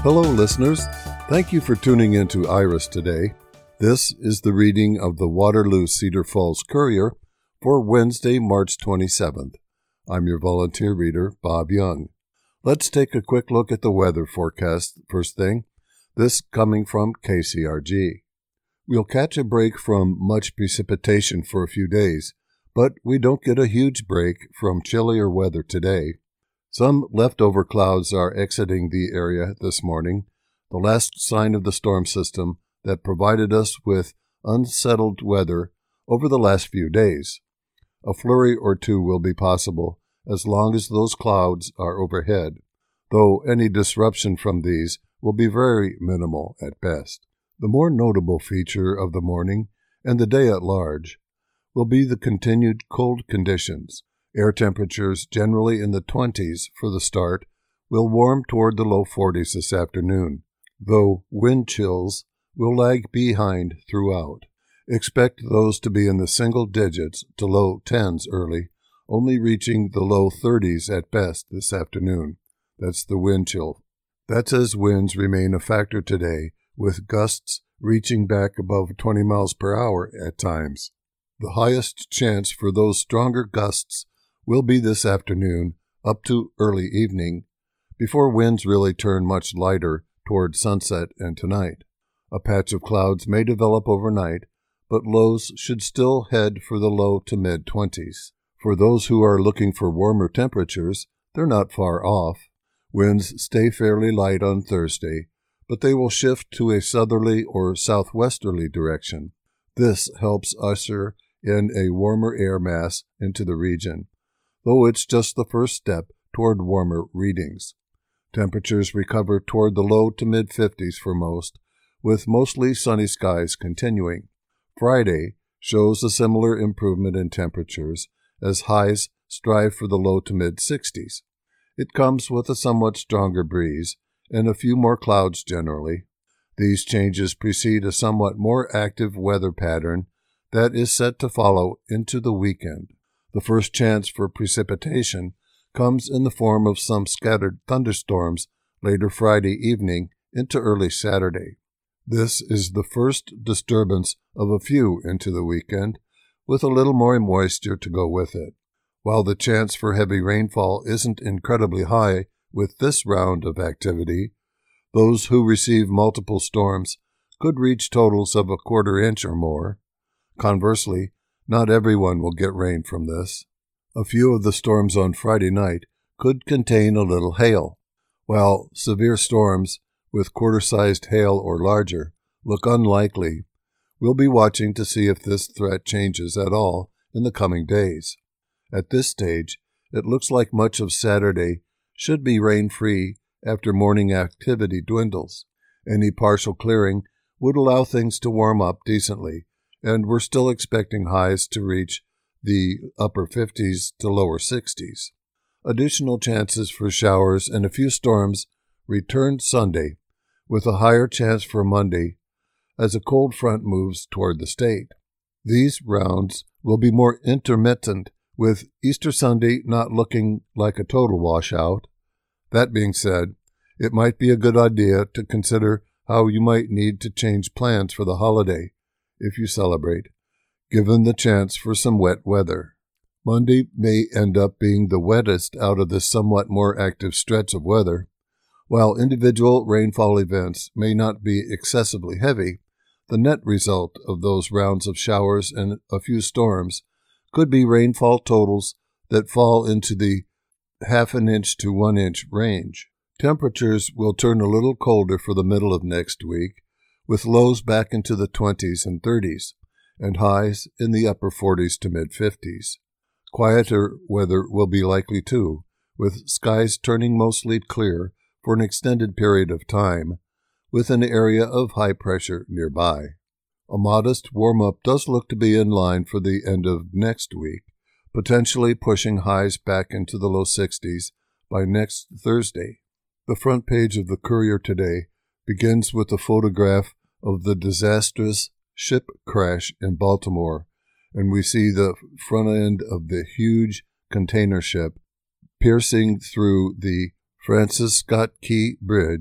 Hello, listeners. Thank you for tuning in to Iris today. This is the reading of the Waterloo Cedar Falls Courier for Wednesday, March 27th. I'm your volunteer reader, Bob Young. Let's take a quick look at the weather forecast first thing, this coming from KCRG. We'll catch a break from much precipitation for a few days, but we don't get a huge break from chillier weather today. Some leftover clouds are exiting the area this morning, the last sign of the storm system that provided us with unsettled weather over the last few days. A flurry or two will be possible as long as those clouds are overhead, though any disruption from these will be very minimal at best. The more notable feature of the morning and the day at large will be the continued cold conditions. Air temperatures generally in the 20s for the start will warm toward the low 40s this afternoon, though wind chills will lag behind throughout. Expect those to be in the single digits to low 10s early, only reaching the low 30s at best this afternoon. That's the wind chill. That's as winds remain a factor today, with gusts reaching back above 20 miles per hour at times. The highest chance for those stronger gusts will be this afternoon up to early evening, before winds really turn much lighter toward sunset and tonight. A patch of clouds may develop overnight, but lows should still head for the low to mid-20s. For those who are looking for warmer temperatures, they're not far off. Winds stay fairly light on Thursday, but they will shift to a southerly or southwesterly direction. This helps usher in a warmer air mass into the region, though it's just the first step toward warmer readings. Temperatures recover toward the low to mid-50s for most, with mostly sunny skies continuing. Friday shows a similar improvement in temperatures as highs strive for the low to mid-60s. It comes with a somewhat stronger breeze and a few more clouds generally. These changes precede a somewhat more active weather pattern that is set to follow into the weekend. The first chance for precipitation comes in the form of some scattered thunderstorms later Friday evening into early Saturday. This is the first disturbance of a few into the weekend, with a little more moisture to go with it. While the chance for heavy rainfall isn't incredibly high with this round of activity, those who receive multiple storms could reach totals of a quarter inch or more. Conversely, not everyone will get rain from this. A few of the storms on Friday night could contain a little hail, while severe storms with quarter-sized hail or larger look unlikely. We'll be watching to see if this threat changes at all in the coming days. At this stage, it looks like much of Saturday should be rain-free after morning activity dwindles. Any partial clearing would allow things to warm up decently, and we're still expecting highs to reach the upper 50s to lower 60s. Additional chances for showers and a few storms return Sunday, with a higher chance for Monday as a cold front moves toward the state. These rounds will be more intermittent, with Easter Sunday not looking like a total washout. That being said, it might be a good idea to consider how you might need to change plans for the holiday, if you celebrate, given the chance for some wet weather. Monday may end up being the wettest out of this somewhat more active stretch of weather. While individual rainfall events may not be excessively heavy, the net result of those rounds of showers and a few storms could be rainfall totals that fall into the half an inch to 1 inch range. Temperatures will turn a little colder for the middle of next week, with lows back into the 20s and 30s, and highs in the upper 40s to mid-50s. Quieter weather will be likely too, with skies turning mostly clear for an extended period of time, with an area of high pressure nearby. A modest warm-up does look to be in line for the end of next week, potentially pushing highs back into the low 60s by next Thursday. The front page of the Courier today begins with a photograph of the disastrous ship crash in Baltimore, and we see the front end of the huge container ship piercing through the Francis Scott Key Bridge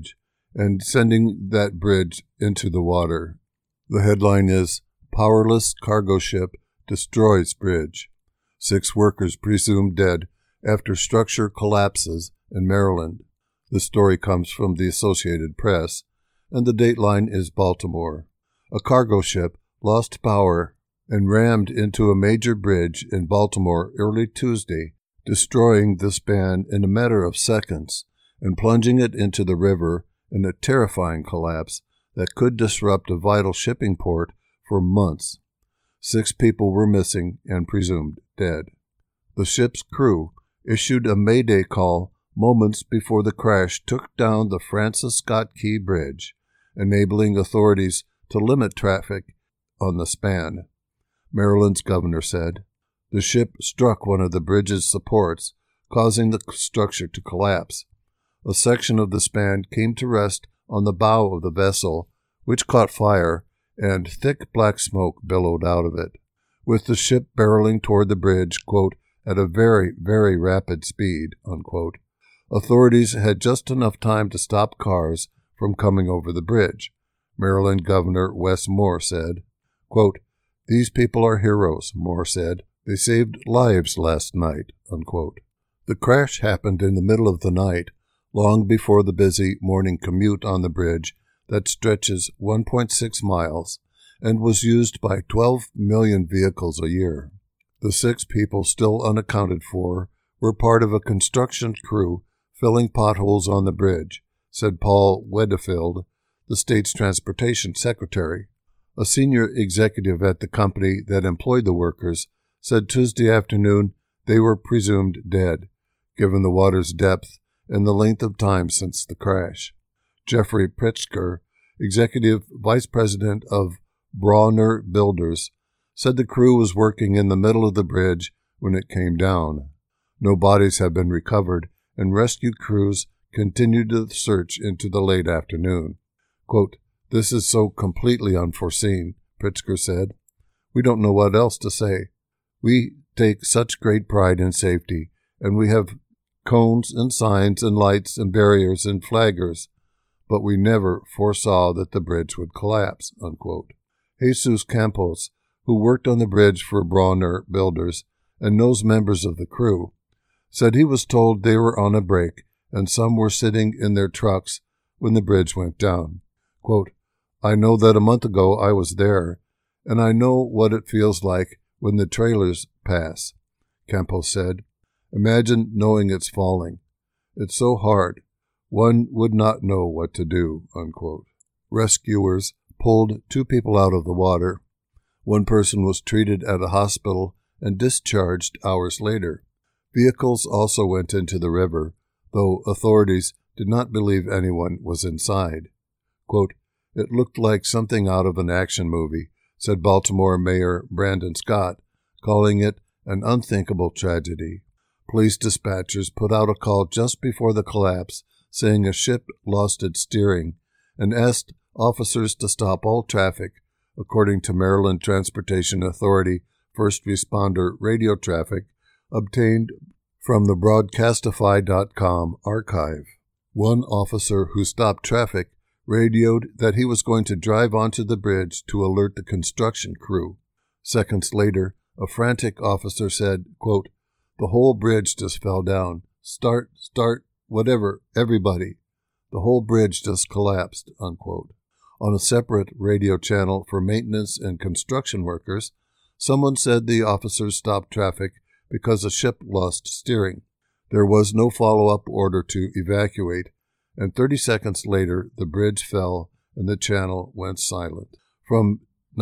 and sending that bridge into the water. The headline is, Powerless Cargo Ship Destroys Bridge. 6 workers presumed dead after structure collapses in Maryland. The story comes from the Associated Press, and the dateline is Baltimore. A cargo ship lost power and rammed into a major bridge in Baltimore early Tuesday, destroying the span in a matter of seconds and plunging it into the river in a terrifying collapse that could disrupt a vital shipping port for months. 6 people were missing and presumed dead. The ship's crew issued a mayday call moments before the crash took down the Francis Scott Key Bridge, enabling authorities to limit traffic on the span. Maryland's governor said, "The ship struck one of the bridge's supports, causing the structure to collapse. A section of the span came to rest on the bow of the vessel, which caught fire, and thick black smoke billowed out of it, with the ship barreling toward the bridge, quote, at a very, very rapid speed," unquote. Authorities had just enough time to stop cars from coming over the bridge. Maryland Governor Wes Moore said, quote, "These people are heroes," Moore said. "They saved lives last night," unquote. The crash happened in the middle of the night, long before the busy morning commute on the bridge that stretches 1.6 miles and was used by 12 million vehicles a year. The 6 people still unaccounted for were part of a construction crew filling potholes on the bridge, said Paul Wedefield, the state's transportation secretary. A senior executive at the company that employed the workers said Tuesday afternoon they were presumed dead, given the water's depth and the length of time since the crash. Jeffrey Pritzker, executive vice president of Brawner Builders, said the crew was working in the middle of the bridge when it came down. No bodies have been recovered, and rescue crews continued the search into the late afternoon. Quote, "This is so completely unforeseen," Pritzker said. "We don't know what else to say. We take such great pride in safety, and we have cones and signs and lights and barriers and flaggers, but we never foresaw that the bridge would collapse," unquote. Jesus Campos, who worked on the bridge for Brawner Builders and knows members of the crew, said he was told they were on a break and some were sitting in their trucks when the bridge went down. Quote, "I know that a month ago I was there, and I know what it feels like when the trailers pass," Campos said. "Imagine knowing it's falling. It's so hard. One would not know what to do," unquote. Rescuers pulled 2 people out of the water. One person was treated at a hospital and discharged hours later. Vehicles also went into the river, though authorities did not believe anyone was inside. Quote, "It looked like something out of an action movie," said Baltimore Mayor Brandon Scott, calling it an unthinkable tragedy. Police dispatchers put out a call just before the collapse, saying a ship lost its steering, and asked officers to stop all traffic, according to Maryland Transportation Authority first responder radio traffic obtained from the Broadcastify.com archive. One officer who stopped traffic radioed that he was going to drive onto the bridge to alert the construction crew. Seconds later, a frantic officer said, quote, "The whole bridge just fell down. Start, whatever, everybody. The whole bridge just collapsed," unquote. On a separate radio channel for maintenance and construction workers, someone said the officers stopped traffic because a ship lost steering. There was no follow-up order to evacuate, and 30 seconds later the bridge fell and the channel went silent. From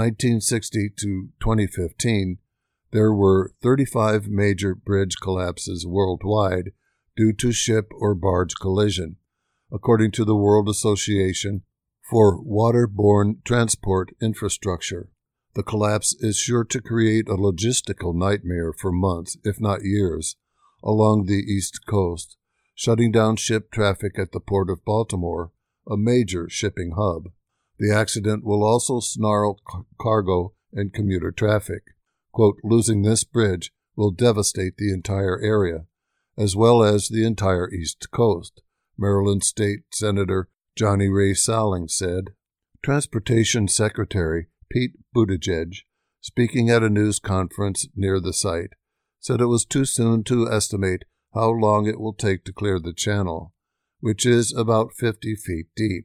1960 to 2015, there were 35 major bridge collapses worldwide due to ship or barge collision, according to the World Association for Waterborne Transport Infrastructure. The collapse is sure to create a logistical nightmare for months, if not years, along the East Coast, shutting down ship traffic at the Port of Baltimore, a major shipping hub. The accident will also snarl cargo and commuter traffic. Quote, "Losing this bridge will devastate the entire area, as well as the entire East Coast," Maryland State Senator Johnny Ray Salling said. Transportation Secretary Pete Buttigieg, speaking at a news conference near the site, said it was too soon to estimate how long it will take to clear the channel, which is about 50 feet deep.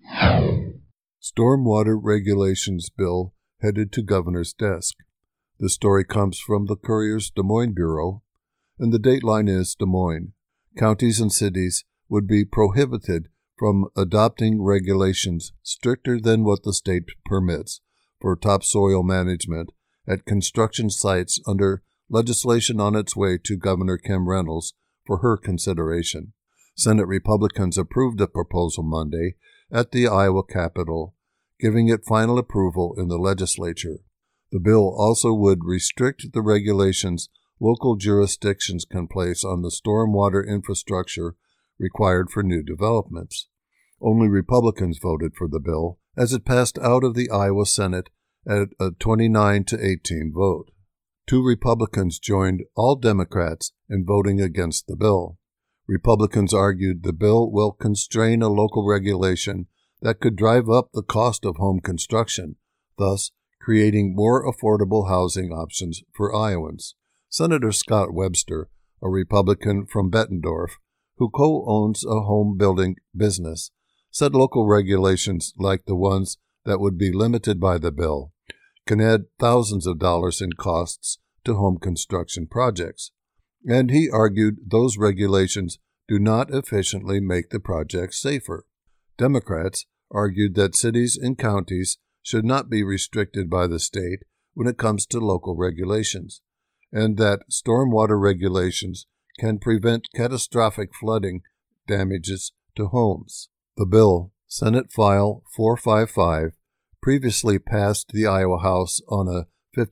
Stormwater Regulations Bill headed to Governor's desk. The story comes from the Courier's Des Moines Bureau, and the dateline is Des Moines. Counties and cities would be prohibited from adopting regulations stricter than what the state permits for topsoil management at construction sites under legislation on its way to Governor Kim Reynolds for her consideration. Senate Republicans approved the proposal Monday at the Iowa Capitol, giving it final approval in the legislature. The bill also would restrict the regulations local jurisdictions can place on the stormwater infrastructure required for new developments. Only Republicans voted for the bill, as it passed out of the Iowa Senate at a 29-18 vote. 2 Republicans joined all Democrats in voting against the bill. Republicans argued the bill will constrain a local regulation that could drive up the cost of home construction, thus creating more affordable housing options for Iowans. Senator Scott Webster, a Republican from Bettendorf, who co-owns a home building business, said local regulations like the ones that would be limited by the bill can add thousands of dollars in costs to home construction projects, and he argued those regulations do not efficiently make the projects safer. Democrats argued that cities and counties should not be restricted by the state when it comes to local regulations, and that stormwater regulations can prevent catastrophic flooding damages to homes. The bill, Senate File 455, previously passed the Iowa House on a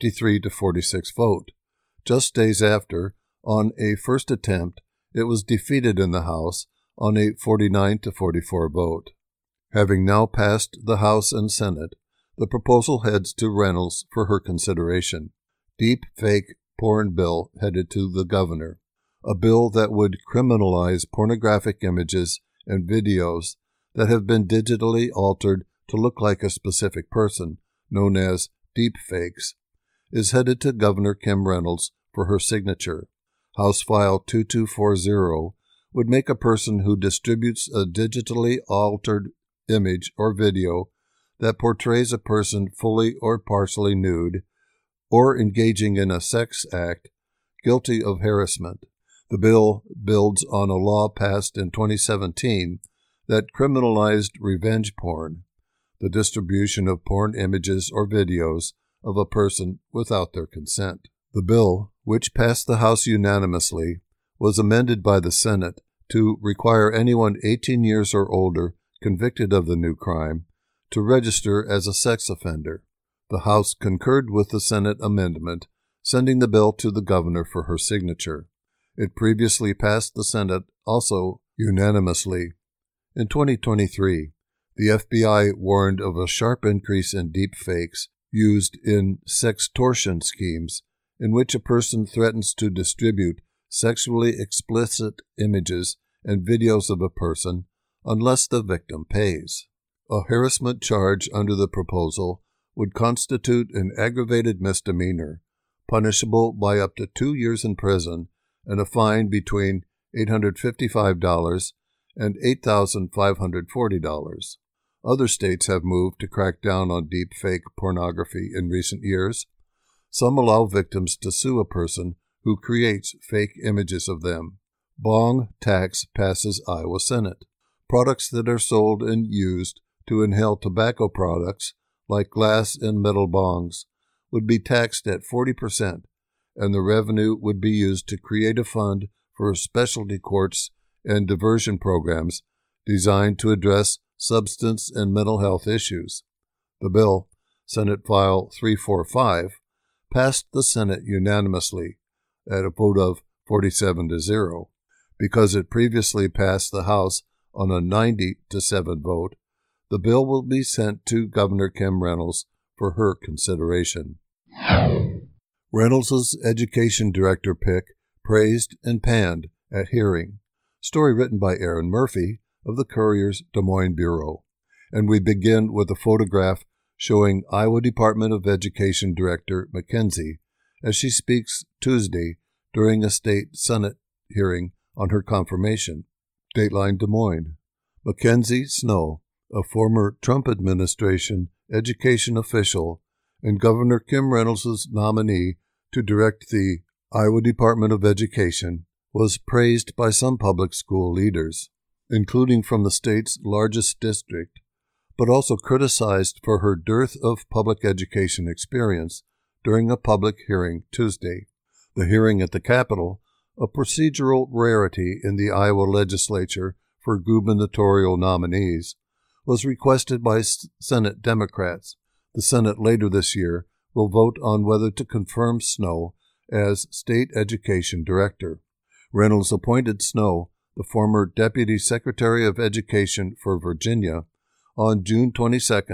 53-46 vote. Just days after, on a first attempt, it was defeated in the House on a 49-44 vote. Having now passed the House and Senate, the proposal heads to Reynolds for her consideration. Deep fake porn bill headed to the governor, a bill that would criminalize pornographic images and videos that have been digitally altered to look like a specific person, known as deep fakes, is headed to Governor Kim Reynolds for her signature. House File 2240 would make a person who distributes a digitally altered image or video that portrays a person fully or partially nude or engaging in a sex act guilty of harassment. The bill builds on a law passed in 2017 that criminalized revenge porn, the distribution of porn images or videos of a person without their consent. The bill, which passed the House unanimously, was amended by the Senate to require anyone 18 years or older convicted of the new crime to register as a sex offender. The House concurred with the Senate amendment, sending the bill to the governor for her signature. It previously passed the Senate also unanimously. In 2023, the FBI warned of a sharp increase in deep fakes used in sextortion schemes, in which a person threatens to distribute sexually explicit images and videos of a person unless the victim pays. A harassment charge under the proposal would constitute an aggravated misdemeanor, punishable by up to 2 years in prison and a fine between $855 and $8,540. Other states have moved to crack down on deep fake pornography in recent years. Some allow victims to sue a person who creates fake images of them. Bong tax passes Iowa Senate. Products that are sold and used to inhale tobacco products, like glass and metal bongs, would be taxed at 40%, and the revenue would be used to create a fund for specialty courts and diversion programs designed to address substance and mental health issues. The bill, Senate File 345, passed the Senate unanimously at a vote of 47-0. Because it previously passed the House on a 90-7 vote, the bill will be sent to Governor Kim Reynolds for her consideration. Reynolds' education director pick praised and panned at hearing. Story written by Aaron Murphy, of the Courier's Des Moines Bureau. And we begin with a photograph showing Iowa Department of Education Director Mackenzie as she speaks Tuesday during a state Senate hearing on her confirmation. Dateline Des Moines. Mackenzie Snow, a former Trump administration education official and Governor Kim Reynolds' nominee to direct the Iowa Department of Education, was praised by some public school leaders, including from the state's largest district, but also criticized for her dearth of public education experience during a public hearing Tuesday. The hearing at the Capitol, a procedural rarity in the Iowa legislature for gubernatorial nominees, was requested by Senate Democrats. The Senate later this year will vote on whether to confirm Snow as state education director. Reynolds appointed Snow, the former Deputy Secretary of Education for Virginia, on June 22,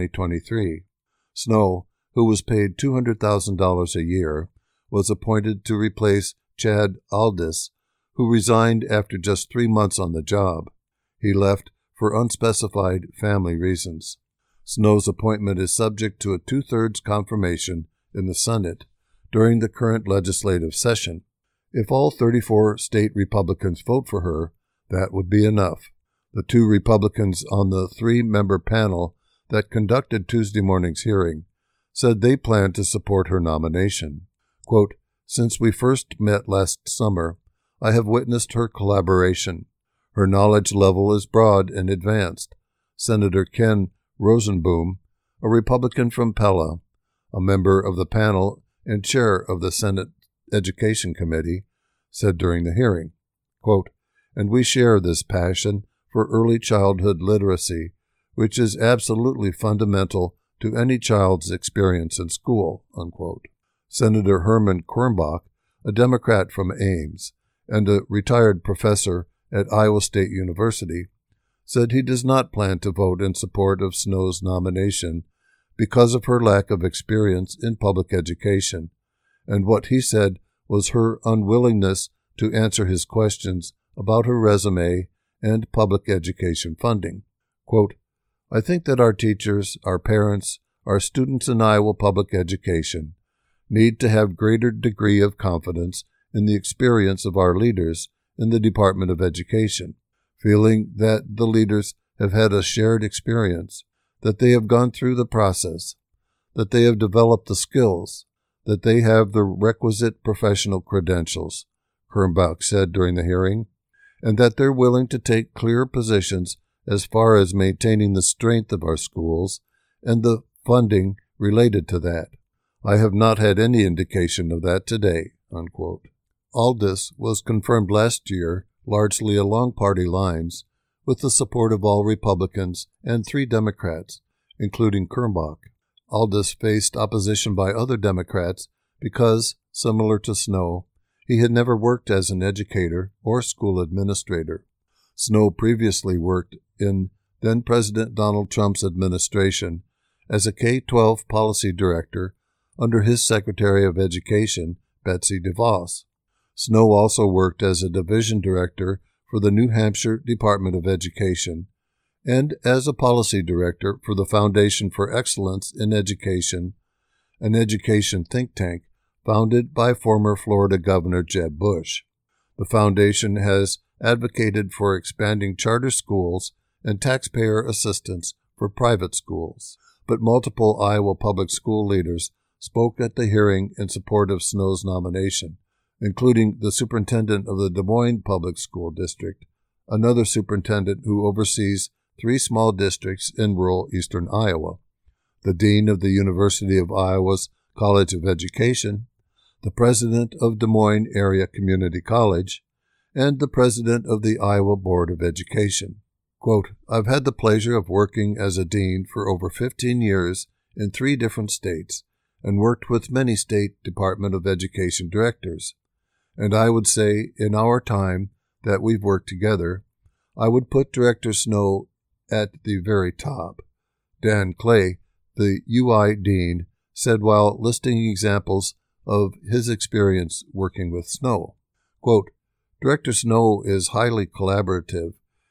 2023. Snow, who was paid $200,000 a year, was appointed to replace Chad Aldis, who resigned after just 3 months on the job. He left for unspecified family reasons. Snow's appointment is subject to a 2/3 confirmation in the Senate during the current legislative session. If all 34 state Republicans vote for her, that would be enough. The 2 Republicans on the 3-member panel that conducted Tuesday morning's hearing said they plan to support her nomination. Quote, "Since we first met last summer, I have witnessed her collaboration. Her knowledge level is broad and advanced," Senator Ken Rosenboom, a Republican from Pella, a member of the panel and chair of the Senate Education Committee, said during the hearing. Quote, "And we share this passion for early childhood literacy, which is absolutely fundamental to any child's experience in school," unquote. Senator Herman Kornbach, a Democrat from Ames and a retired professor at Iowa State University, said he does not plan to vote in support of Snow's nomination because of her lack of experience in public education, and what he said was her unwillingness to answer his questions about her resume and public education funding. Quote, "I think that our teachers, our parents, our students in Iowa public education need to have greater degree of confidence in the experience of our leaders in the Department of Education, feeling that the leaders have had a shared experience, that they have gone through the process, that they have developed the skills, that they have the requisite professional credentials," Kornbach said during the hearing, "and that they're willing to take clear positions as far as maintaining the strength of our schools and the funding related to that. I have not had any indication of that today," unquote. Aldis was confirmed last year, largely along party lines, with the support of all Republicans and 3 Democrats, including Kornbach. Aldis faced opposition by other Democrats because, similar to Snow, he had never worked as an educator or school administrator. Snow previously worked in then-President Donald Trump's administration as a K-12 policy director under his Secretary of Education, Betsy DeVos. Snow also worked as a division director for the New Hampshire Department of Education and as a policy director for the Foundation for Excellence in Education, an education think tank founded by former Florida Governor Jeb Bush. The foundation has advocated for expanding charter schools and taxpayer assistance for private schools. But multiple Iowa public school leaders spoke at the hearing in support of Snow's nomination, including the superintendent of the Des Moines Public School District, another superintendent who oversees 3 small districts in rural eastern Iowa, the dean of the University of Iowa's College of Education, the president of Des Moines Area Community College, and the president of the Iowa Board of Education. Quote, "I've had the pleasure of working as a dean for over 15 years in 3 different states and worked with many state Department of Education directors. And I would say in our time that we've worked together, I would put Director Snow at the very top," Dan Clay, the UI dean, said while listing examples of his experience working with Snow. Quote, "Director Snow is highly collaborative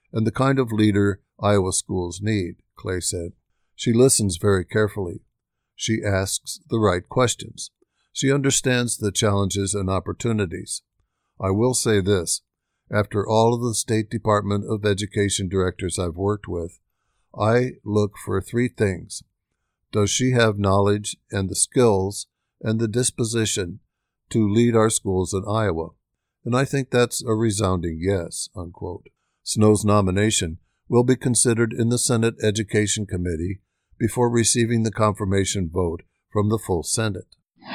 and the kind of leader Iowa schools need, Clay said. She listens very carefully. She asks the right questions. She understands the challenges and opportunities. I will say this. After all of the State Department of Education directors I've worked with, I look for three things. Does she have knowledge and the skills and the disposition to lead our schools in Iowa? And I think that's a resounding yes, unquote. Snow's nomination will be considered in the Senate Education Committee before receiving the confirmation vote from the full Senate.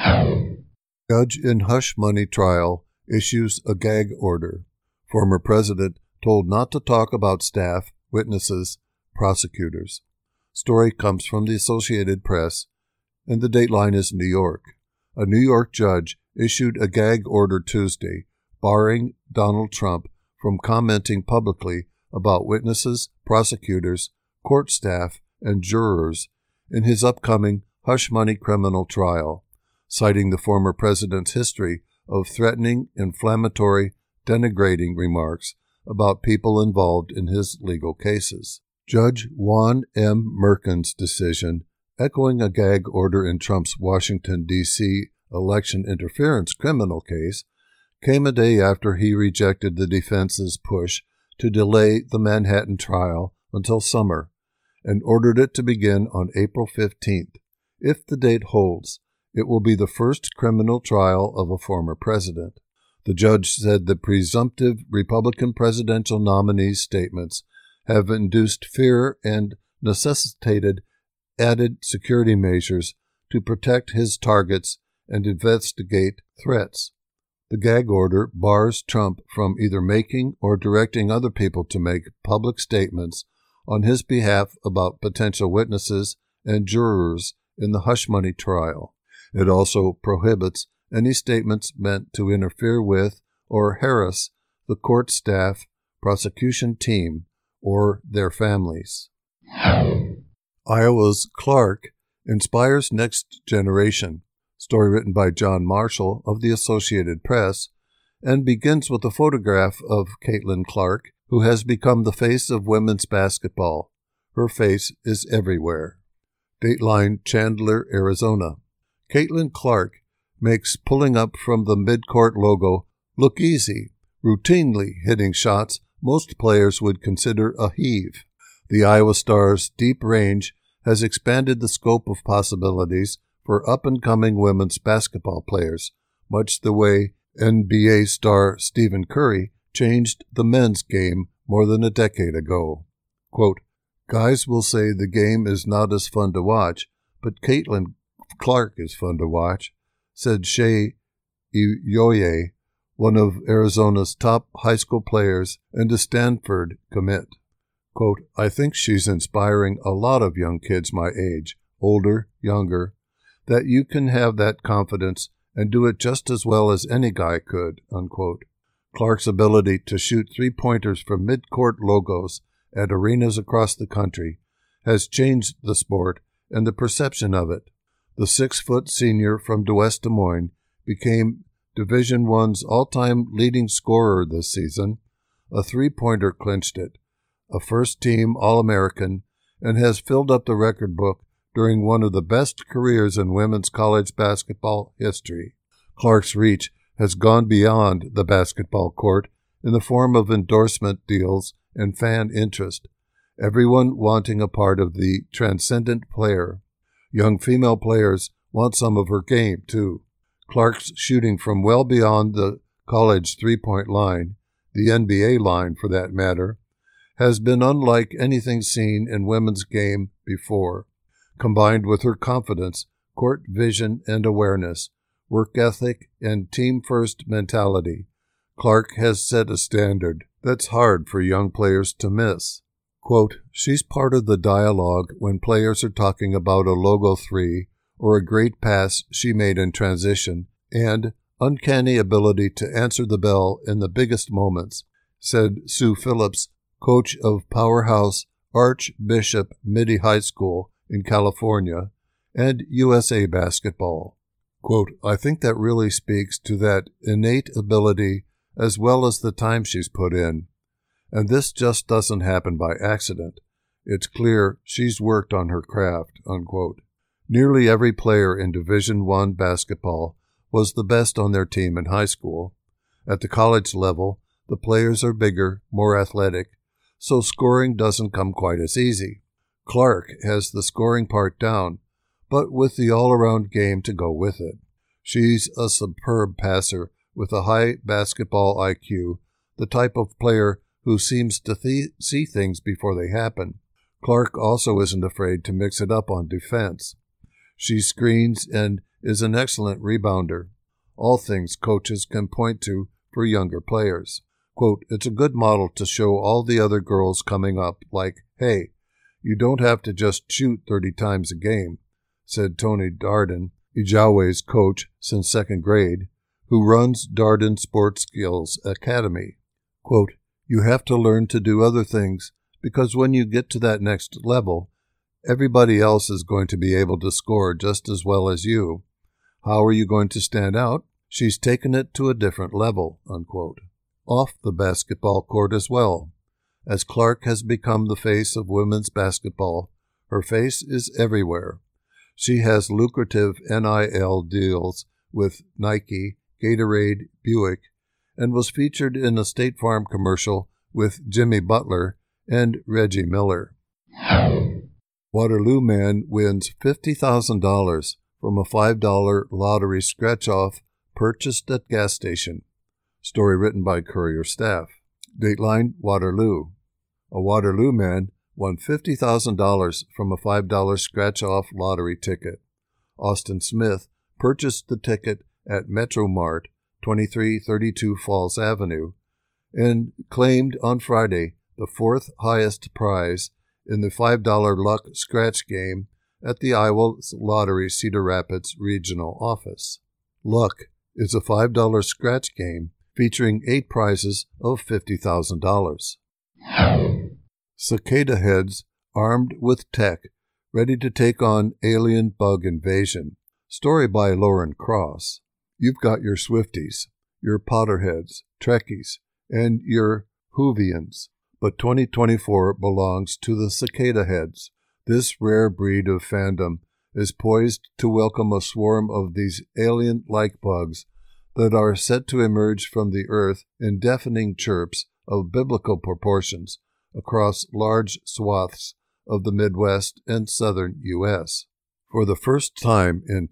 Judge in hush money trial issues a gag order. Former president told not to talk about staff, witnesses, prosecutors. Story comes from the Associated Press, and the dateline is New York. A New York judge issued a gag order Tuesday, barring Donald Trump from commenting publicly about witnesses, prosecutors, court staff, and jurors in his upcoming hush-money criminal trial, citing the former president's history of threatening, inflammatory, denigrating remarks about people involved in his legal cases. Judge Juan M. Merkin's decision, echoing a gag order in Trump's Washington, D.C. election interference criminal case, came a day after he rejected the defense's push to delay the Manhattan trial until summer and ordered it to begin on April 15th. If the date holds, it will be the first criminal trial of a former president. The judge said the presumptive Republican presidential nominee's statements have induced fear and necessitated added security measures to protect his targets and investigate threats. The gag order bars Trump from either making or directing other people to make public statements on his behalf about potential witnesses and jurors in the hush-money trial. It also prohibits any statements meant to interfere with or harass the court staff, prosecution team, or their families. Iowa's Clark inspires next generation. Story written by John Marshall of the Associated Press, and begins with a photograph of Caitlin Clark, who has become the face of women's basketball. Her face is everywhere. Dateline, Chandler, Arizona. Caitlin Clark makes pulling up from the midcourt logo look easy, routinely hitting shots most players would consider a heave. The Iowa Star's deep range has expanded the scope of possibilities for up-and-coming women's basketball players, much the way NBA star Stephen Curry changed the men's game more than a decade ago. Quote, "Guys will say the game is not as fun to watch, but Caitlin Clark is fun to watch," said Shea Ioye, one of Arizona's top high school players and a Stanford commit. Quote, "I think she's inspiring a lot of young kids my age, older, younger, that you can have that confidence and do it just as well as any guy could," unquote. Clark's ability to shoot three-pointers from mid-court logos at arenas across the country has changed the sport and the perception of it. The 6-foot senior from DeWest Des Moines became Division I's all-time leading scorer this season. A three-pointer clinched it, a first-team All-American, and has filled up the record book during one of the best careers in women's college basketball history. Clark's reach has gone beyond the basketball court in the form of endorsement deals and fan interest, everyone wanting a part of the transcendent player. Young female players want some of her game, too. Clark's shooting from well beyond the college three-point line, the NBA line for that matter, has been unlike anything seen in women's game before. Combined with her confidence, court vision and awareness, work ethic, and team-first mentality, Clark has set a standard that's hard for young players to miss. Quote, "She's part of the dialogue when players are talking about a logo three or a great pass she made in transition and uncanny ability to answer the bell in the biggest moments," said Sue Phillips, coach of powerhouse Archbishop Mitty High School in California and USA Basketball. Quote, "I think that really speaks to that innate ability as well as the time she's put in. And this just doesn't happen by accident. It's clear she's worked on her craft, unquote. Nearly every player in Division I basketball was the best on their team in high school. At the college level, the players are bigger, more athletic, so scoring doesn't come quite as easy. Clark has the scoring part down, but with the all-around game to go with it. She's a superb passer with a high basketball IQ, the type of player who seems to see things before they happen. Clark also isn't afraid to mix it up on defense. She screens and is an excellent rebounder, all things coaches can point to for younger players. Quote, it's a good model to show all the other girls coming up, like, hey, you don't have to just shoot 30 times a game, said Tony Darden, Ijawe's coach since second grade, who runs Darden Sports Skills Academy. Quote, you have to learn to do other things because when you get to that next level, everybody else is going to be able to score just as well as you. How are you going to stand out? She's taken it to a different level, unquote. Off the basketball court as well. As Clark has become the face of women's basketball, her face is everywhere. She has lucrative NIL deals with Nike, Gatorade, Buick, and was featured in a State Farm commercial with Jimmy Butler and Reggie Miller. Waterloo man wins $50,000 from a $5 lottery scratch-off purchased at gas station. Story written by Courier staff. Dateline, Waterloo. A Waterloo man won $50,000 from a $5 scratch-off lottery ticket. Austin Smith purchased the ticket at Metro Mart, 2332 Falls Avenue, and claimed on Friday the fourth highest prize in the $5 luck scratch game at the Iowa Lottery Cedar Rapids Regional Office. Luck is a $5 scratch game featuring 8 prizes of $50,000. Cicada heads armed with tech, ready to take on alien bug invasion. Story by Lauren Cross. You've got your Swifties, your Potterheads, Trekkies, and your Whovians, but 2024 belongs to the cicada heads. This rare breed of fandom is poised to welcome a swarm of these alien-like bugs that are set to emerge from the earth in deafening chirps of biblical proportions across large swaths of the Midwest and southern U.S. For the first time in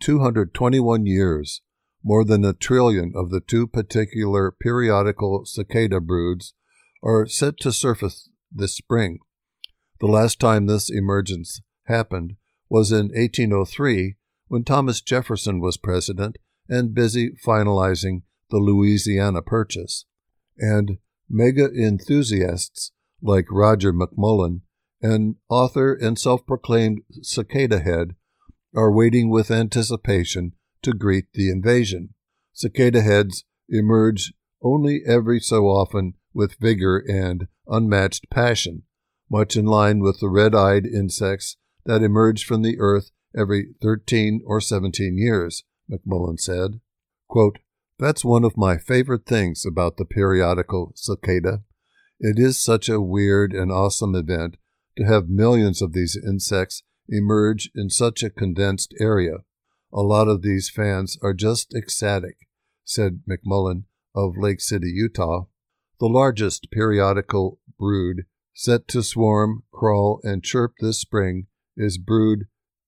221 years, more than 1 trillion of the 2 particular periodical cicada broods are set to surface this spring. The last time this emergence happened was in 1803 when Thomas Jefferson was president and busy finalizing the Louisiana Purchase. And mega enthusiasts like Roger McMullen, an author and self-proclaimed cicada head, are waiting with anticipation to greet the invasion. Cicada heads emerge only every so often with vigor and unmatched passion, much in line with the red-eyed insects that emerge from the earth every 13 or 17 years, McMullen said. Quote, that's one of my favorite things about the periodical cicada. It is such a weird and awesome event to have millions of these insects emerge in such a condensed area. A lot of these fans are just ecstatic, said McMullen of Lake City, Utah. The largest periodical brood set to swarm, crawl, and chirp this spring is brood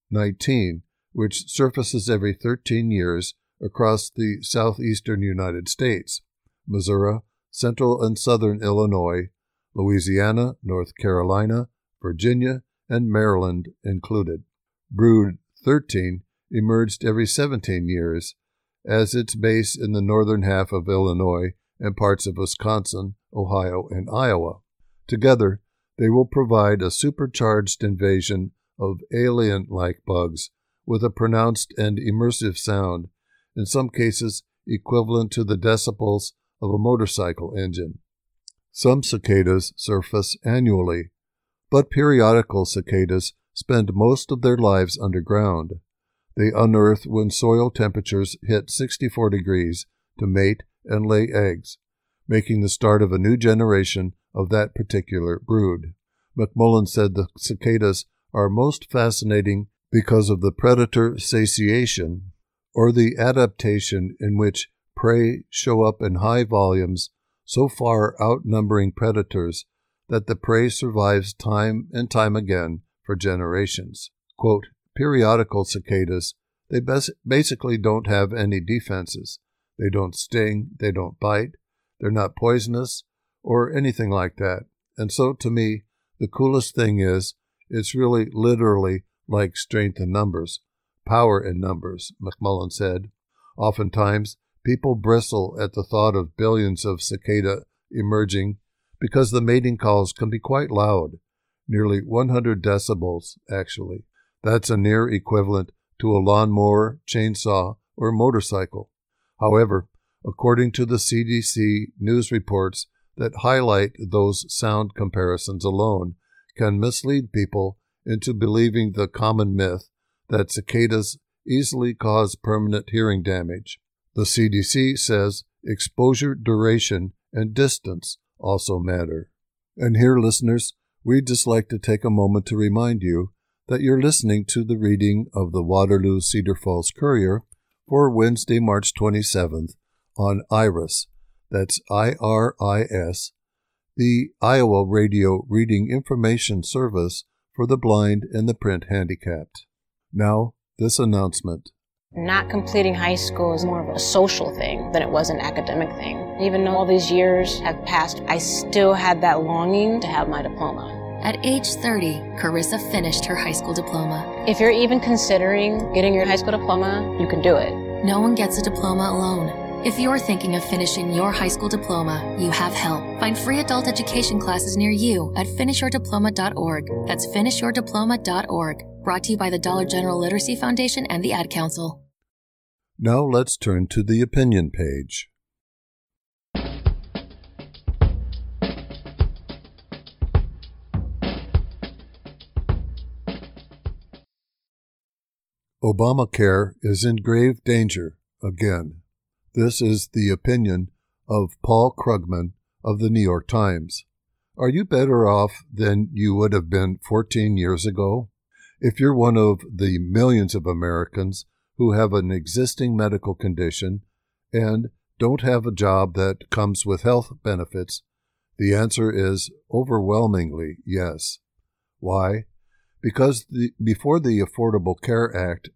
19, which surfaces every 13 years across the southeastern United States, Missouri, central and southern Illinois, Louisiana, North Carolina, Virginia, and Maryland included. Brood 13 emerged every 17 years, as its base in the northern half of Illinois and parts of Wisconsin, Ohio, and Iowa. Together, they will provide a supercharged invasion of alien-like bugs with a pronounced and immersive sound, in some cases equivalent to the decibels of a motorcycle engine. Some cicadas surface annually, but periodical cicadas spend most of their lives underground. They unearth when soil temperatures hit 64 degrees to mate and lay eggs, making the start of a new generation of that particular brood. McMullen said the cicadas are most fascinating because of the predator satiation, or the adaptation in which prey show up in high volumes, so far outnumbering predators that the prey survives time and time again for generations. Quote, periodical cicadas, they basically don't have any defenses. They don't sting, they don't bite, they're not poisonous, or anything like that. And so, to me, the coolest thing is, it's really literally like strength in numbers, power in numbers, McMullen said. Oftentimes, people bristle at the thought of billions of cicada emerging because the mating calls can be quite loud, nearly 100 decibels, actually. That's a near equivalent to a lawnmower, chainsaw, or motorcycle. However, according to the CDC news reports that highlight those sound comparisons alone can mislead people into believing the common myth that cicadas easily cause permanent hearing damage. The CDC says exposure duration and distance also matter. And here, listeners, we'd just like to take a moment to remind you that you're listening to the reading of the Waterloo Cedar Falls Courier for Wednesday, March 27th on IRIS, that's IRIS, the Iowa Radio Reading Information Service for the blind and the print handicapped. Now, this announcement. Not completing high school is more of a social thing than it was an academic thing. Even though all these years have passed, I still had that longing to have my diploma. At age 30, Carissa finished her high school diploma. If you're even considering getting your high school diploma, you can do it. No one gets a diploma alone. If you're thinking of finishing your high school diploma, you have help. Find free adult education classes near you at finishyourdiploma.org. That's finishyourdiploma.org. Brought to you by the Dollar General Literacy Foundation and the Ad Council. Now let's turn to the opinion page. Obamacare is in grave danger again. This is the opinion of Paul Krugman of the New York Times. Are you better off than you would have been 14 years ago? If you're one of the millions of Americans who have an existing medical condition and don't have a job that comes with health benefits, the answer is overwhelmingly yes. Why? Because before the Affordable Care Act,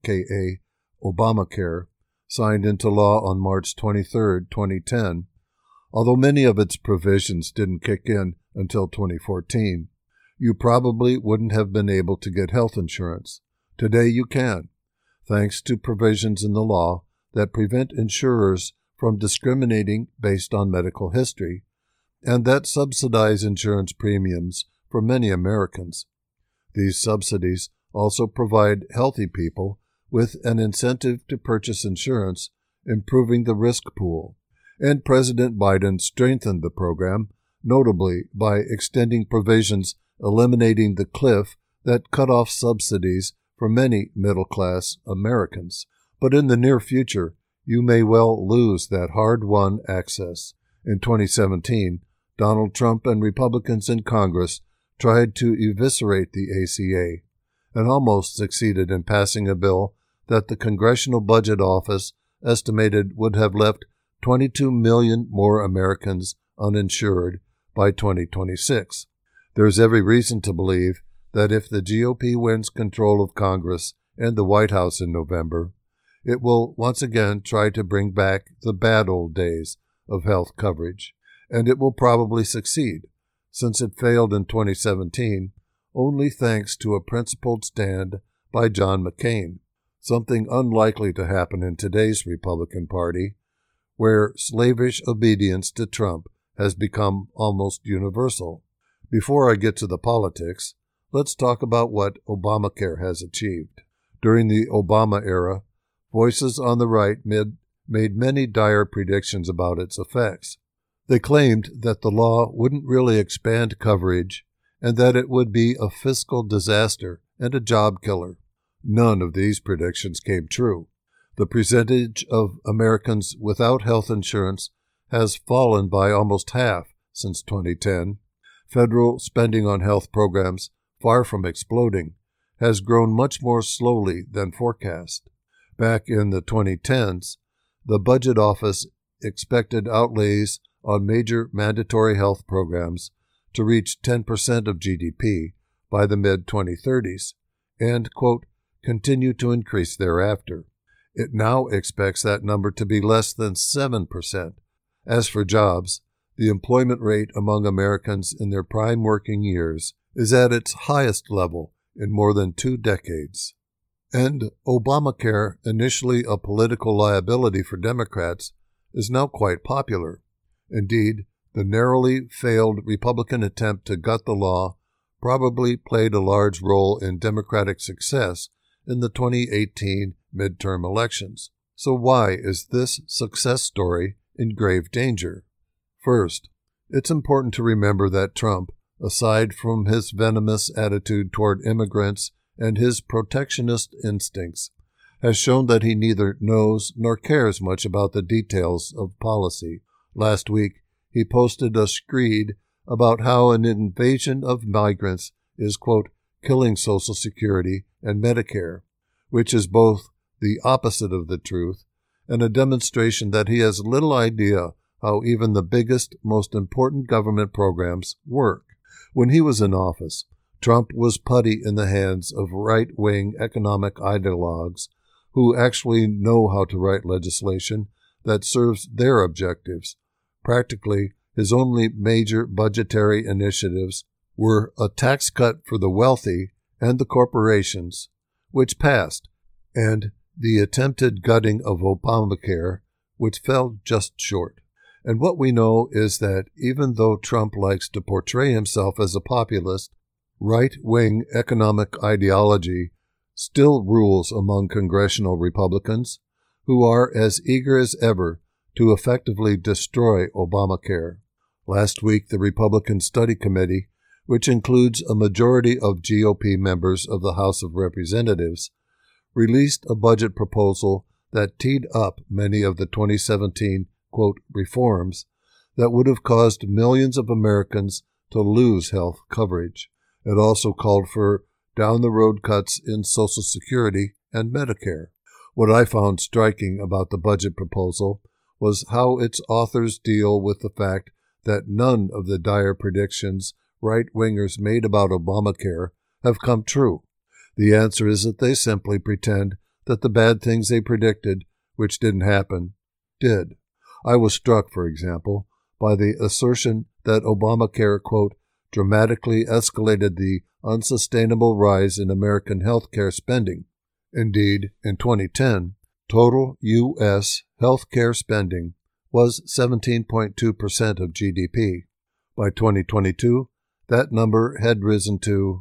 aka Obamacare, signed into law on March 23, 2010, although many of its provisions didn't kick in until 2014, you probably wouldn't have been able to get health insurance. Today you can, thanks to provisions in the law that prevent insurers from discriminating based on medical history, and that subsidize insurance premiums for many Americans. These subsidies also provide healthy people with an incentive to purchase insurance, improving the risk pool. And President Biden strengthened the program, notably by extending provisions eliminating the cliff that cut off subsidies for many middle-class Americans. But in the near future, you may well lose that hard-won access. In 2017, Donald Trump and Republicans in Congress tried to eviscerate the ACA and almost succeeded in passing a bill that the Congressional Budget Office estimated would have left 22 million more Americans uninsured by 2026. There's every reason to believe that if the GOP wins control of Congress and the White House in November, it will once again try to bring back the bad old days of health coverage, and it will probably succeed, since it failed in 2017 only thanks to a principled stand by John McCain, something unlikely to happen in today's Republican Party, where slavish obedience to Trump has become almost universal. Before I get to the politics, let's talk about what Obamacare has achieved. During the Obama era, voices on the right made many dire predictions about its effects. They claimed that the law wouldn't really expand coverage and that it would be a fiscal disaster and a job killer. None of these predictions came true. The percentage of Americans without health insurance has fallen by almost half since 2010. Federal spending on health programs, far from exploding, has grown much more slowly than forecast. Back in the 2010s, the Budget Office expected outlays on major mandatory health programs to reach 10% of GDP by the mid-2030s and, quote, continue to increase thereafter. It now expects that number to be less than 7%. As for jobs, the employment rate among Americans in their prime working years is at its highest level in more than 2 decades. And Obamacare, initially a political liability for Democrats, is now quite popular. Indeed, the narrowly failed Republican attempt to gut the law probably played a large role in Democratic success in the 2018 midterm elections. So why is this success story in grave danger? First, it's important to remember that Trump, aside from his venomous attitude toward immigrants and his protectionist instincts, has shown that he neither knows nor cares much about the details of policy. Last week, he posted a screed about how an invasion of migrants is, quote, killing Social Security and Medicare, which is both the opposite of the truth and a demonstration that he has little idea how even the biggest, most important government programs work. When he was in office, Trump was putty in the hands of right-wing economic ideologues who actually know how to write legislation that serves their objectives. Practically, his only major budgetary initiatives were a tax cut for the wealthy and the corporations, which passed, and the attempted gutting of Obamacare, which fell just short. And what we know is that even though Trump likes to portray himself as a populist, right-wing economic ideology still rules among congressional Republicans, who are as eager as ever to effectively destroy Obamacare. Last week, the Republican Study Committee, which includes a majority of GOP members of the House of Representatives, released a budget proposal that teed up many of the 2017, quote, reforms that would have caused millions of Americans to lose health coverage. It also called for down-the-road cuts in Social Security and Medicare. What I found striking about the budget proposal was how its authors deal with the fact that none of the dire predictions right-wingers made about Obamacare have come true. The answer is that they simply pretend that the bad things they predicted, which didn't happen, did. I was struck, for example, by the assertion that Obamacare, quote, dramatically escalated the unsustainable rise in American health care spending. Indeed, in 2010, total U.S. health care spending was 17.2% of GDP. By 2022, that number had risen to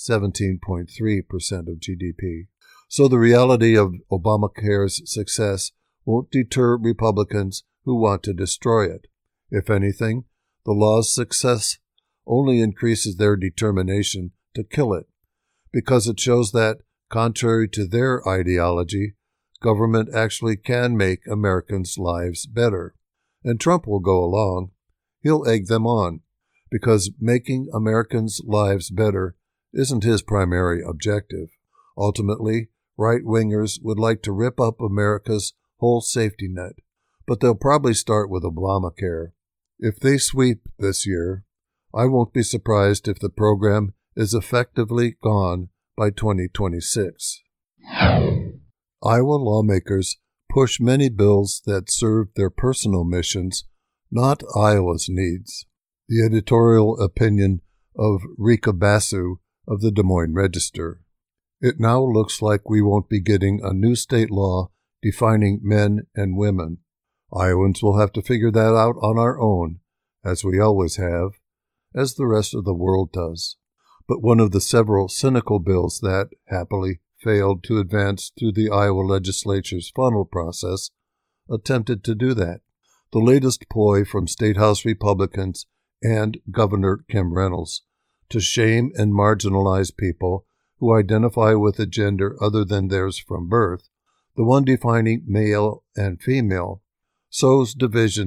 17.3% of GDP. So the reality of Obamacare's success won't deter Republicans who want to destroy it. If anything, the law's success only increases their determination to kill it, because it shows that, contrary to their ideology, government actually can make Americans' lives better. And Trump will go along. He'll egg them on, because making Americans' lives better isn't his primary objective. Ultimately, right-wingers would like to rip up America's whole safety net, but they'll probably start with Obamacare. If they sweep this year, I won't be surprised if the program is effectively gone by 2026. Iowa lawmakers push many bills that serve their personal missions, not Iowa's needs. The editorial opinion of Rika Basu of the Des Moines Register. It now looks like we won't be getting a new state law defining men and women. Iowans will have to figure that out on our own, as we always have, as the rest of the world does. But one of the several cynical bills that, happily, failed to advance through the Iowa legislature's funnel process attempted to do that. The latest ploy from State House Republicans and Governor Kim Reynolds to shame and marginalize people who identify with a gender other than theirs from birth, the one defining male and female, sows divisions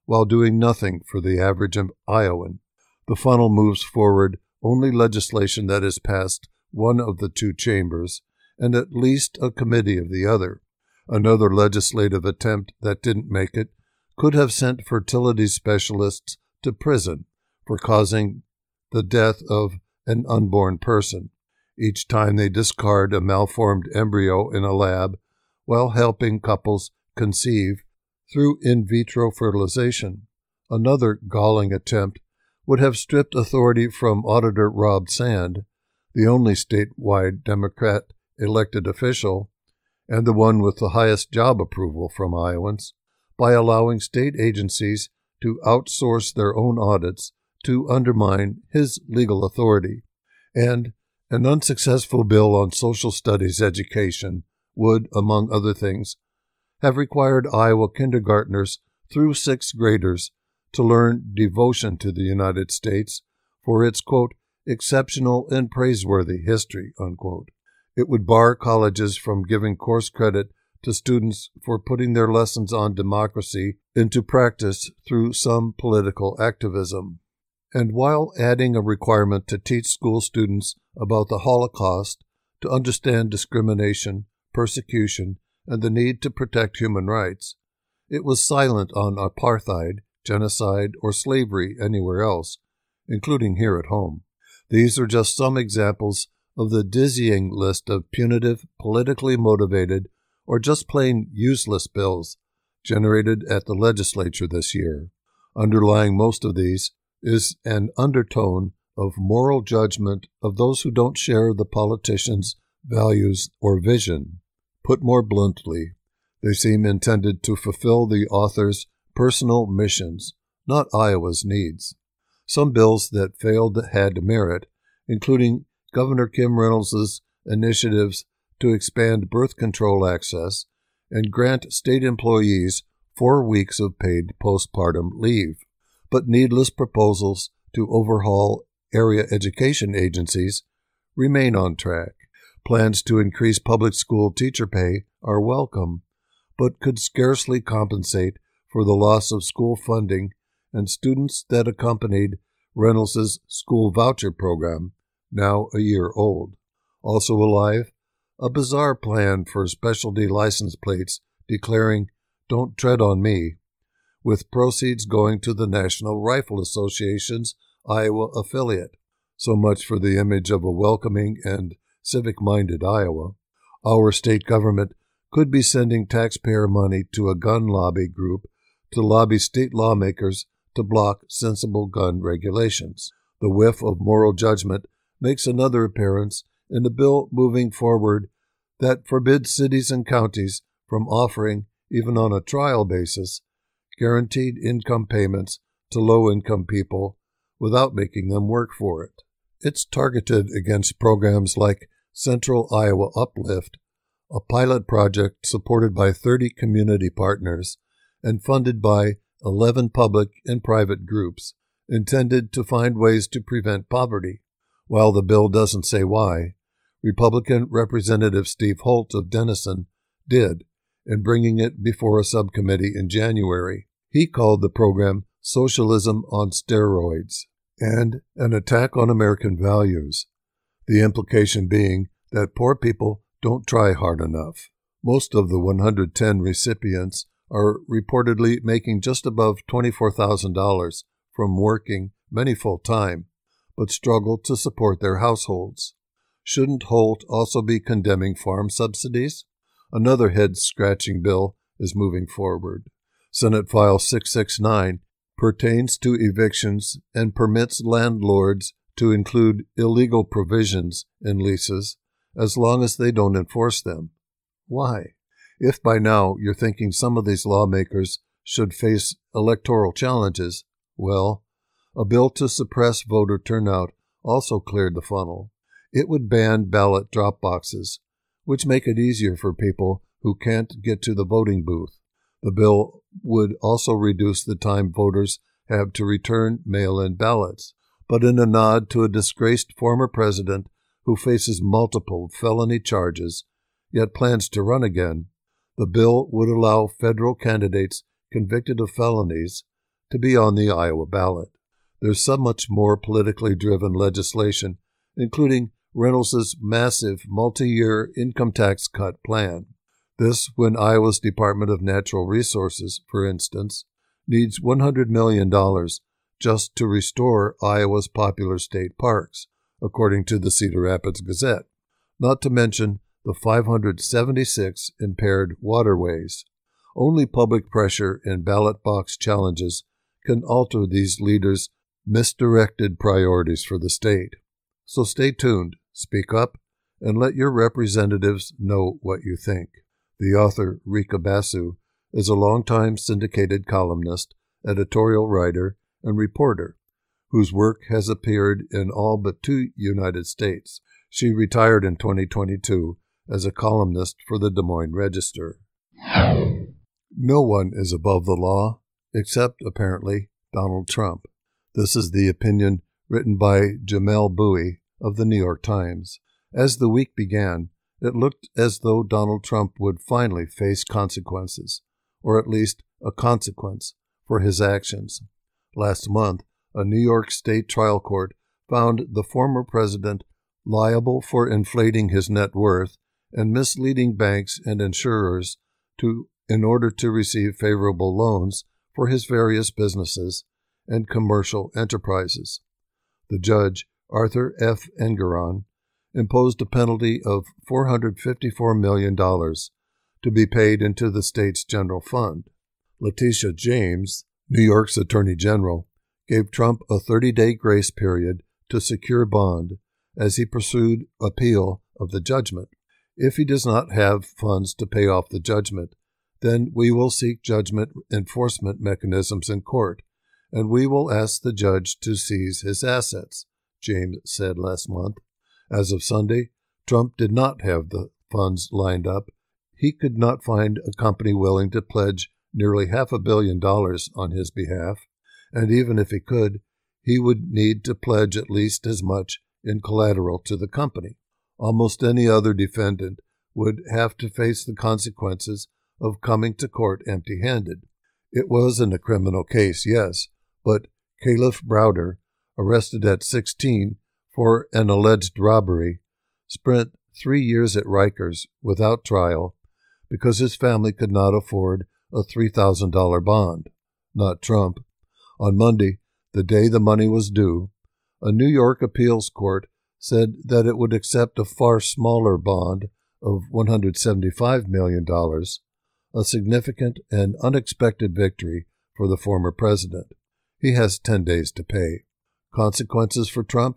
while doing nothing for the average Iowan. The funnel moves forward only legislation that is passed one of the two chambers and at least a committee of the other. Another legislative attempt that didn't make it could have sent fertility specialists to prison for causing the death of an unborn person each time they discard a malformed embryo in a lab while helping couples conceive through in vitro fertilization. Another galling attempt would have stripped authority from Auditor Rob Sand, the only statewide Democrat elected official and the one with the highest job approval from Iowans, by allowing state agencies to outsource their own audits to undermine his legal authority. And an unsuccessful bill on social studies education would, among other things, have required Iowa kindergartners through sixth graders to learn devotion to the United States for its, quote, exceptional and praiseworthy history, unquote. It would bar colleges from giving course credit to students for putting their lessons on democracy into practice through some political activism. And while adding a requirement to teach school students about the Holocaust to understand discrimination, persecution, and the need to protect human rights, it was silent on apartheid, genocide, or slavery anywhere else, including here at home. These are just some examples of the dizzying list of punitive, politically motivated, or just plain useless bills generated at the legislature this year. Underlying most of these is an undertone of moral judgment of those who don't share the politicians' values or vision. Put more bluntly, they seem intended to fulfill the author's personal missions, not Iowa's needs. Some bills that failed had merit, including Governor Kim Reynolds' initiatives to expand birth control access and grant state employees 4 weeks of paid postpartum leave. But needless proposals to overhaul area education agencies remain on track. Plans to increase public school teacher pay are welcome, but could scarcely compensate for the loss of school funding and students that accompanied Reynolds' school voucher program, now a year old. Also alive, a bizarre plan for specialty license plates declaring, "Don't tread on me," with proceeds going to the National Rifle Association's Iowa affiliate. So much for the image of a welcoming and civic-minded Iowa. Our state government could be sending taxpayer money to a gun lobby group to lobby state lawmakers to block sensible gun regulations. The whiff of moral judgment makes another appearance in a bill moving forward that forbids cities and counties from offering, even on a trial basis, guaranteed income payments to low-income people without making them work for it. It's targeted against programs like Central Iowa Uplift, a pilot project supported by 30 community partners and funded by 11 public and private groups, intended to find ways to prevent poverty. While the bill doesn't say why, Republican Representative Steve Holt of Denison did in bringing it before a subcommittee in January. He called the program Socialism on Steroids and an attack on American values, the implication being that poor people don't try hard enough. Most of the 110 recipients are reportedly making just above $24,000 from working, many full-time, but struggle to support their households. Shouldn't Holt also be condemning farm subsidies? Another head-scratching bill is moving forward. Senate File 669 pertains to evictions and permits landlords to include illegal provisions in leases as long as they don't enforce them. Why? If by now you're thinking some of these lawmakers should face electoral challenges, well, a bill to suppress voter turnout also cleared the funnel. It would ban ballot drop boxes, which make it easier for people who can't get to the voting booth. The bill would also reduce the time voters have to return mail-in ballots. But in a nod to a disgraced former president who faces multiple felony charges, yet plans to run again, the bill would allow federal candidates convicted of felonies to be on the Iowa ballot. There's so much more politically driven legislation, including Reynolds' massive multi-year income tax cut plan. This when Iowa's Department of Natural Resources, for instance, needs $100 million just to restore Iowa's popular state parks, according to the Cedar Rapids Gazette, not to mention the 576 impaired waterways. Only public pressure and ballot box challenges can alter these leaders' misdirected priorities for the state. So stay tuned, speak up, and let your representatives know what you think. The author, Rika Basu, is a longtime syndicated columnist, editorial writer, and reporter, whose work has appeared in all but 2 United States. She retired in 2022 as a columnist for the Des Moines Register. No one is above the law, except, apparently, Donald Trump. This is the opinion written by Jamelle Bouie of the New York Times. As the week began, it looked as though Donald Trump would finally face consequences, or at least a consequence, for his actions. Last month, a New York State trial court found the former president liable for inflating his net worth and misleading banks and insurers in order to receive favorable loans for his various businesses and commercial enterprises. The judge, Arthur F. Engeron, imposed a penalty of $454 million to be paid into the state's general fund. Letitia James, New York's Attorney General, gave Trump a 30-day grace period to secure bond as he pursued appeal of the judgment. If he does not have funds to pay off the judgment, then we will seek judgment enforcement mechanisms in court, and we will ask the judge to seize his assets, James said last month. As of Sunday, Trump did not have the funds lined up. He could not find a company willing to pledge nearly $500 million on his behalf, and even if he could, he would need to pledge at least as much in collateral to the company. Almost any other defendant would have to face the consequences of coming to court empty-handed. It wasn't a criminal case, yes, but Caliph Browder, arrested at 16 for an alleged robbery, spent 3 years at Rikers without trial because his family could not afford a $3,000 bond. Not Trump. On Monday, the day the money was due, a New York appeals court said that it would accept a far smaller bond of $175 million, a significant and unexpected victory for the former president. He has 10 days to pay. Consequences for Trump?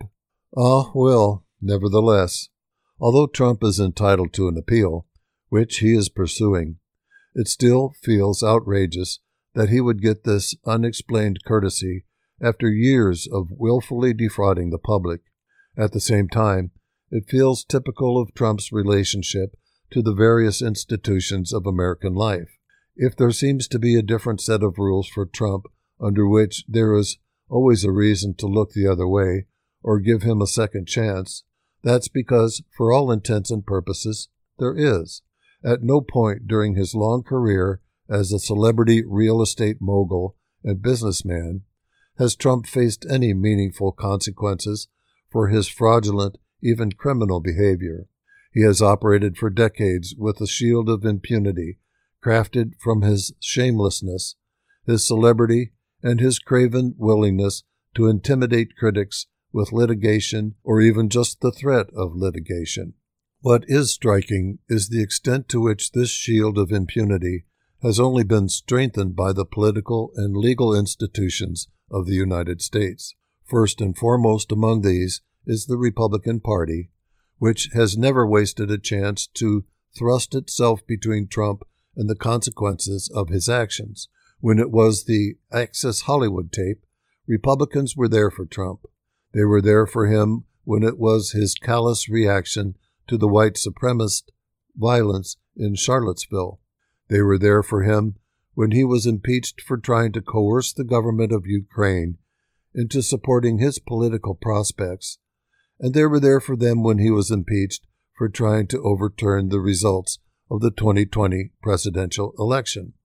Well, nevertheless, although Trump is entitled to an appeal, which he is pursuing, it still feels outrageous that he would get this unexplained courtesy after years of willfully defrauding the public. At the same time, it feels typical of Trump's relationship to the various institutions of American life. If there seems to be a different set of rules for Trump under which there is always a reason to look the other way or give him a second chance, that's because, for all intents and purposes, there is. At no point during his long career as a celebrity real estate mogul and businessman has Trump faced any meaningful consequences for his fraudulent, even criminal behavior. He has operated for decades with a shield of impunity crafted from his shamelessness, his celebrity, and his craven willingness to intimidate critics with litigation or even just the threat of litigation. What is striking is the extent to which this shield of impunity has only been strengthened by the political and legal institutions of the United States. First and foremost among these is the Republican Party, which has never wasted a chance to thrust itself between Trump and the consequences of his actions. When it was the Access Hollywood tape, Republicans were there for Trump. They were there for him when it was his callous reaction to the white supremacist violence in Charlottesville. They were there for him when he was impeached for trying to coerce the government of Ukraine into supporting his political prospects, and they were there for them when he was impeached for trying to overturn the results of the 2020 presidential election.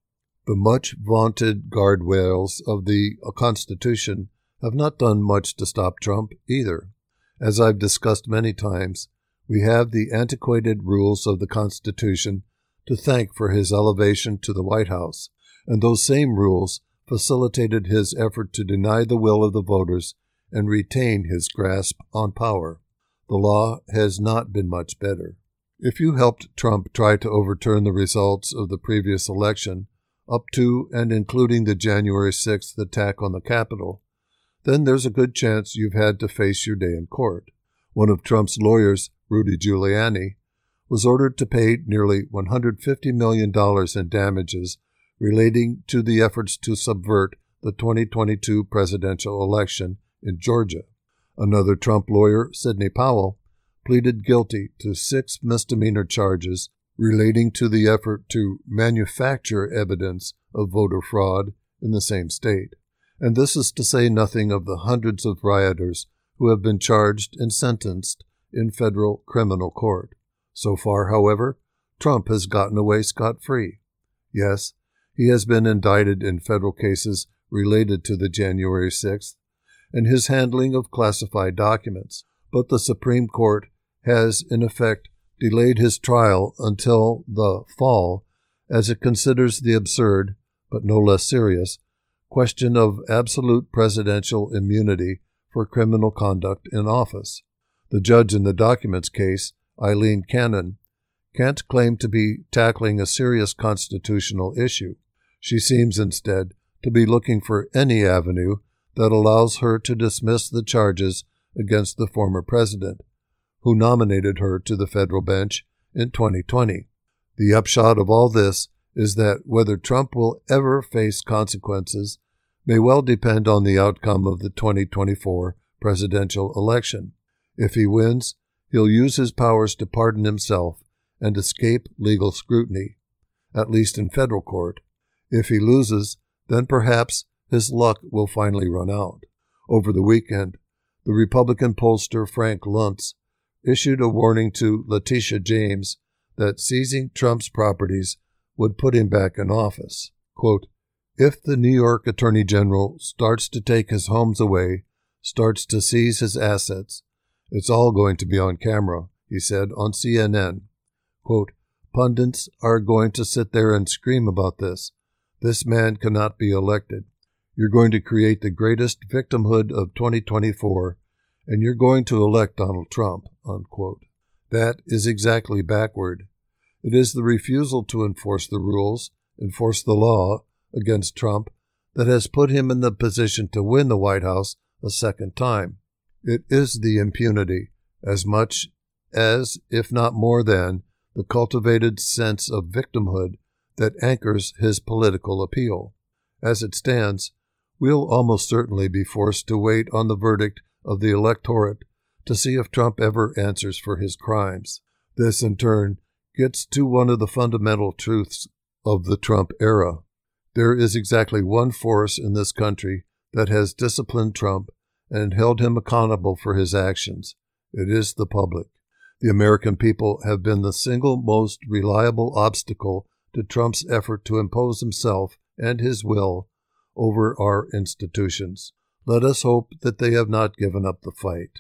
The much-vaunted guardrails of the Constitution have not done much to stop Trump either. As I've discussed many times, we have the antiquated rules of the Constitution to thank for his elevation to the White House, and those same rules facilitated his effort to deny the will of the voters and retain his grasp on power. The law has not been much better. If you helped Trump try to overturn the results of the previous election, up to and including the January 6th attack on the Capitol, then there's a good chance you've had to face your day in court. One of Trump's lawyers, Rudy Giuliani, was ordered to pay nearly $150 million in damages relating to the efforts to subvert the 2022 presidential election in Georgia. Another Trump lawyer, Sidney Powell, pleaded guilty to 6 misdemeanor charges relating to the effort to manufacture evidence of voter fraud in the same state. And this is to say nothing of the hundreds of rioters who have been charged and sentenced in federal criminal court. So far, however, Trump has gotten away scot-free. Yes, he has been indicted in federal cases related to the January 6th and his handling of classified documents, but the Supreme Court has, in effect, delayed his trial until the fall as it considers the absurd, but no less serious, question of absolute presidential immunity for criminal conduct in office. The judge in the documents case, Eileen Cannon, can't claim to be tackling a serious constitutional issue. She seems instead to be looking for any avenue that allows her to dismiss the charges against the former president, who nominated her to the federal bench in 2020. The upshot of all this is that whether Trump will ever face consequences may well depend on the outcome of the 2024 presidential election. If he wins, he'll use his powers to pardon himself and escape legal scrutiny, at least in federal court. If he loses, then perhaps his luck will finally run out. Over the weekend, the Republican pollster Frank Luntz issued a warning to Letitia James that seizing Trump's properties would put him back in office. Quote, "If the New York Attorney General starts to take his homes away, starts to seize his assets, it's all going to be on camera," he said on CNN. Quote, "Pundits are going to sit there and scream about this. This man cannot be elected. You're going to create the greatest victimhood of 2024, and you're going to elect Donald Trump," unquote. That is exactly backward. It is the refusal to enforce the rules, enforce the law against Trump that has put him in the position to win the White House a second time. It is the impunity, as much as, if not more than, the cultivated sense of victimhood that anchors his political appeal. As it stands, we'll almost certainly be forced to wait on the verdict of the electorate to see if Trump ever answers for his crimes. This, in turn, gets to one of the fundamental truths of the Trump era. There is exactly one force in this country that has disciplined Trump and held him accountable for his actions. It is the public. The American people have been the single most reliable obstacle to Trump's effort to impose himself and his will over our institutions. Let us hope that they have not given up the fight.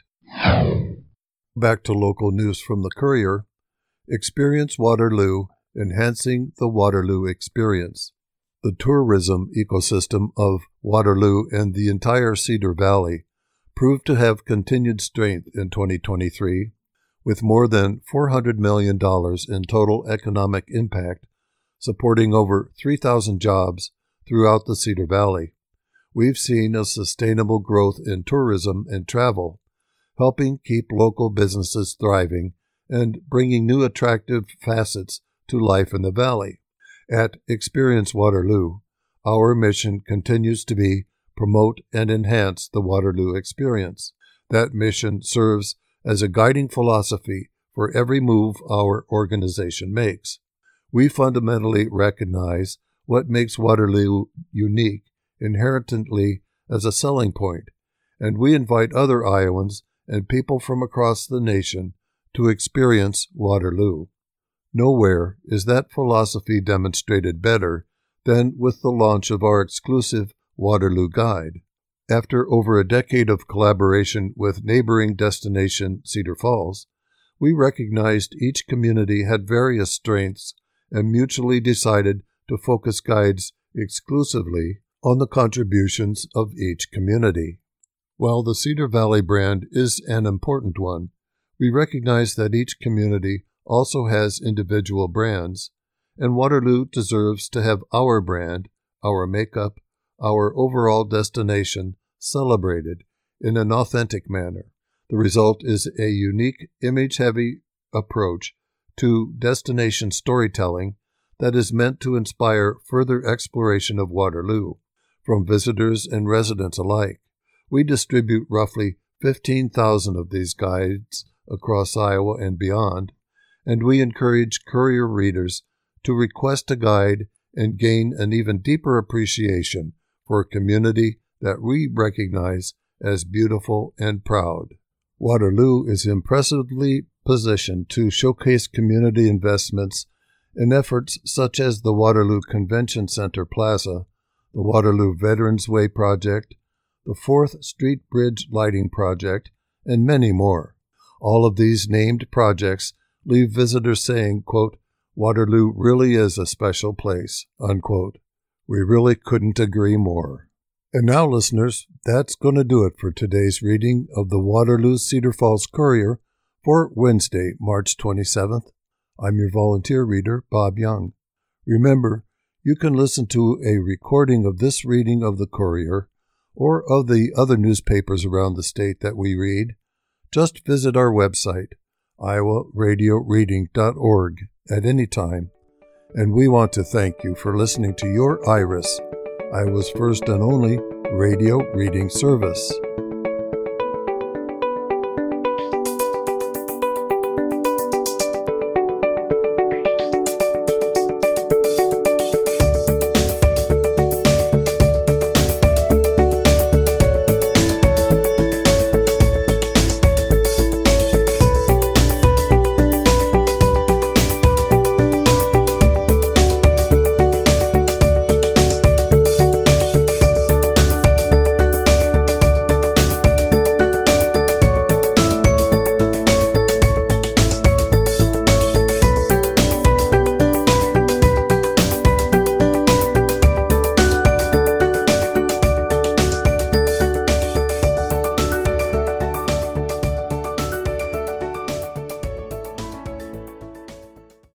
Back to local news from the Courier. Experience Waterloo, enhancing the Waterloo experience. The tourism ecosystem of Waterloo and the entire Cedar Valley proved to have continued strength in 2023, with more than $400 million in total economic impact, supporting over 3,000 jobs throughout the Cedar Valley. We've seen a sustainable growth in tourism and travel, helping keep local businesses thriving and bringing new attractive facets to life in the valley. At Experience Waterloo, our mission continues to be promote and enhance the Waterloo experience. That mission serves as a guiding philosophy for every move our organization makes. We fundamentally recognize what makes Waterloo unique inherently as a selling point, and we invite other Iowans and people from across the nation to experience Waterloo. Nowhere is that philosophy demonstrated better then with the launch of our exclusive Waterloo Guide. After over a decade of collaboration with neighboring destination Cedar Falls, we recognized each community had various strengths and mutually decided to focus guides exclusively on the contributions of each community. While the Cedar Valley brand is an important one, we recognize that each community also has individual brands, and Waterloo deserves to have our brand, our makeup, our overall destination celebrated in an authentic manner. The result is a unique, image-heavy approach to destination storytelling that is meant to inspire further exploration of Waterloo from visitors and residents alike. We distribute roughly 15,000 of these guides across Iowa and beyond, and we encourage courier readers to request a guide and gain an even deeper appreciation for a community that we recognize as beautiful and proud. Waterloo is impressively positioned to showcase community investments in efforts such as the Waterloo Convention Center Plaza, the Waterloo Veterans Way Project, the 4th Street Bridge Lighting Project, and many more. All of these named projects leave visitors saying, quote, "Waterloo really is a special place," unquote. We really couldn't agree more. And now, listeners, that's going to do it for today's reading of the Waterloo Cedar Falls Courier for Wednesday, March 27th. I'm your volunteer reader, Bob Young. Remember, you can listen to a recording of this reading of the Courier or of the other newspapers around the state that we read. Just visit our website, iowaradioreading.org, at any time. And we want to thank you for listening to your IRIS, Iowa's first and only radio reading service.